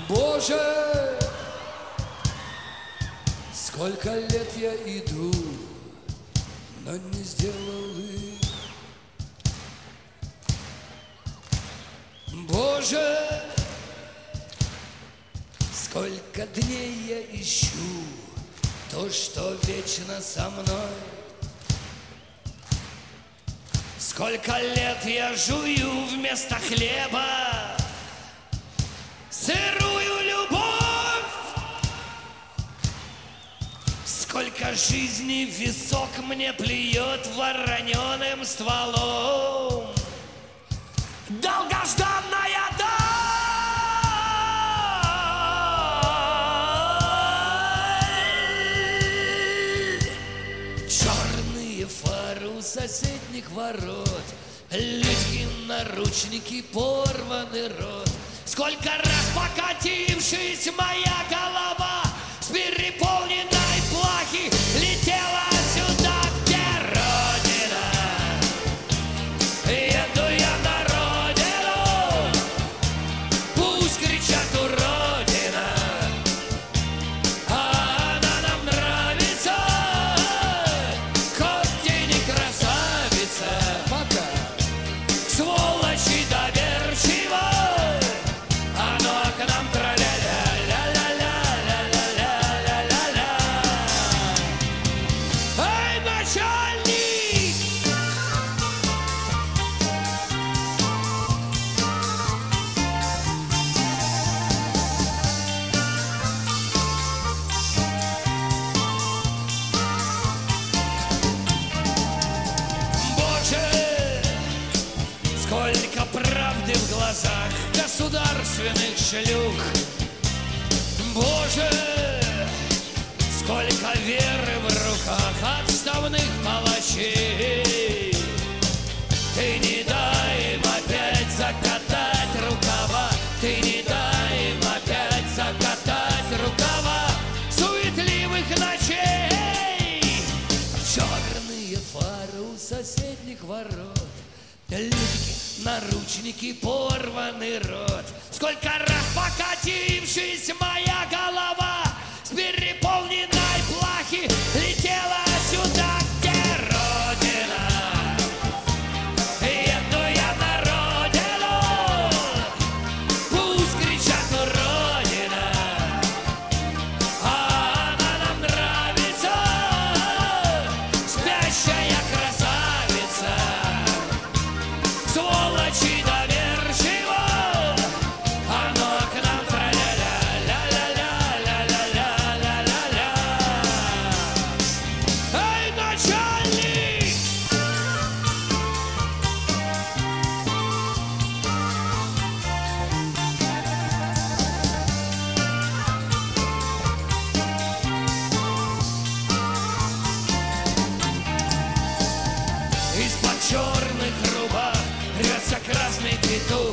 Боже, сколько лет я иду, но не сделал их. Боже, сколько дней я ищу то, что вечно со мной. Сколько лет я жую вместо хлеба сырую любовь. Сколько жизни в висок мне плюет вороненым стволом. Долгожданная даль. Черные фары у соседних ворот, легкие наручники, порванный рот. Сколько раз покатившись моя голова с переполненной плахи летела сюда, где Родина. Еду я на родину, пусть кричат уродина, а она нам нравится, хоть и не красавица. Пока. Сволочи доверчивой, оно к нам траля-ля, ля-ля-ля-ля-ля-ля-ля-ля-ля. Эй, начальник! Боже, сколько правды в глазах государственных шлюх. Боже, сколько веры в руках отставных палачей. Ты не дай им опять закатать рукава, ты не дай им опять закатать рукава суетливых ночей. Черные фары у соседних ворот, лютики, наручники, порванный рот. Сколько раз покатившись моя голова с переполненной плахи летела сюда, где Родина. Еду я на родину, пусть кричат уродина, а она нам нравится, спящая красавица. Сволочи доверчиво, оно к нам траля-ля, ля-ля-ля, ля-ля-ля-ля-ля-ля. Эй, начальник! Из-под черных рубах рвется красный петух.